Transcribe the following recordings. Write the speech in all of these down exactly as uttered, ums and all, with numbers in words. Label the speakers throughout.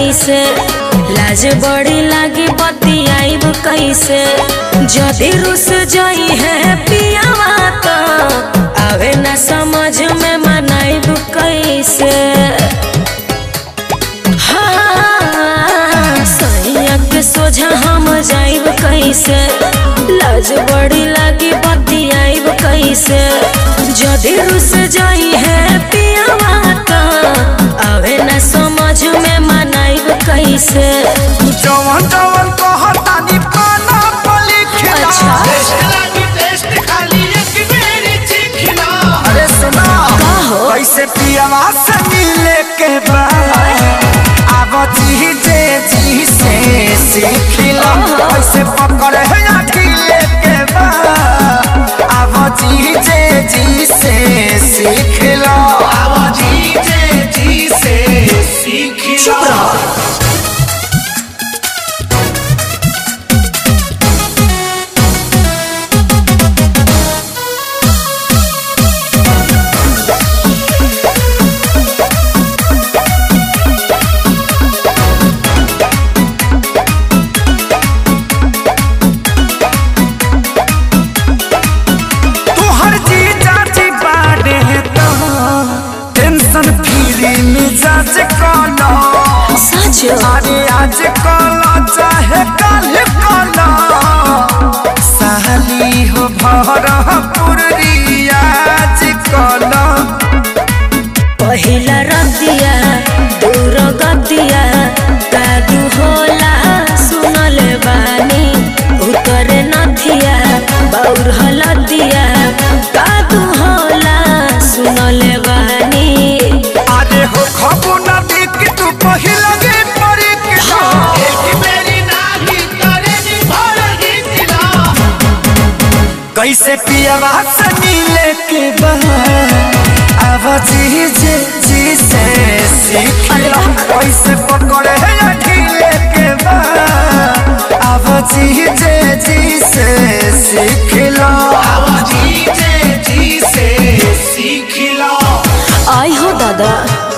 Speaker 1: कैसे लाज बड़ी लागी बतियाइब कैसे जदि रुस जाई है पियावा तो आवे ना समझ में मनाइब कैसे। हाँ सैया के सोझा हम जाइब कैसे लाज बड़ी लागी बतियाइब कैसे जदि रुस जाई है पियावा तो आवे ना समझ में मनाइब कैसे।
Speaker 2: जवन जवन कहतानी पाना पली खिला
Speaker 1: अच्छा
Speaker 3: लागी टेस्ट खाली एक बेरी चिखना।
Speaker 2: अरे सुना
Speaker 1: कहो
Speaker 2: कैसे पियावा से मिले के बाद अब जी जे जी से सीखिला कैसे पकड़े है अखिले के बाद अब जी जे जी से सीखिला
Speaker 3: आवाजी जे जी से सीखिला।
Speaker 2: अरे आज कला चाहे कल कला साली हो भरपूर रियाज कला।
Speaker 1: पहिला रतिया दूर गतिया कादू होला सुनले बानी उतरे नथिया बाउर हलदिया कादू होला सुनले बानी।
Speaker 2: अरे हो खबू ना देख तू पहिला कैसे पियावा से मिले के बाद अब जी जे जी से सीखिला कैसे पकड़े है अखिले के बाद अब जी जे जी से सीखिला
Speaker 3: आवाजी जे जी से सीखिला।
Speaker 1: आई हो दादा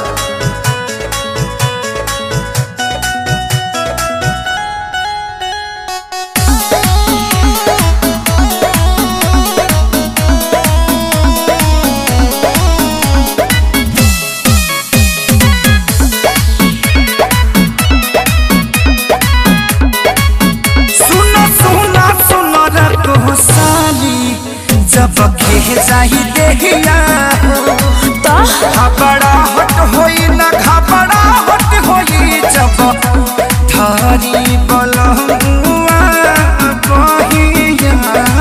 Speaker 2: जब खे जाही देहिया
Speaker 1: तो
Speaker 2: घबरा हट होई ना घबरा हट होई जब थारी बलहुआ बहिया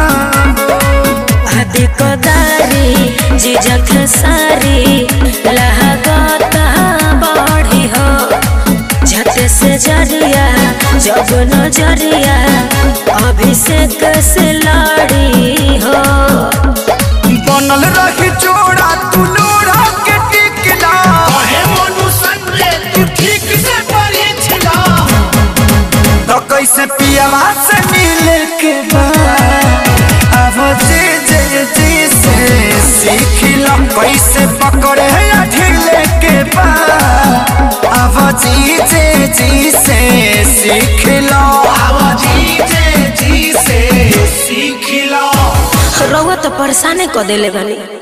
Speaker 1: आदि कदारी जिजक सारी लहगता बढ़ी हो झट से जरिया जब नजरिया अभिषेक से लड़ी हो
Speaker 2: बनल रही जोड़ा तू लोड़ा के टिकला
Speaker 3: कहे मनु संगे तू ठीक से परिछला।
Speaker 2: तो कैसे पियावा से मिले के बाद अब जी जे जी से सीखिला कैसे पकड़े है अखिले के बाद अब जी जे जी से सीखिला
Speaker 3: आवाजी जे जी से सीखिला।
Speaker 1: रउआ तो परेशान क देले बानी।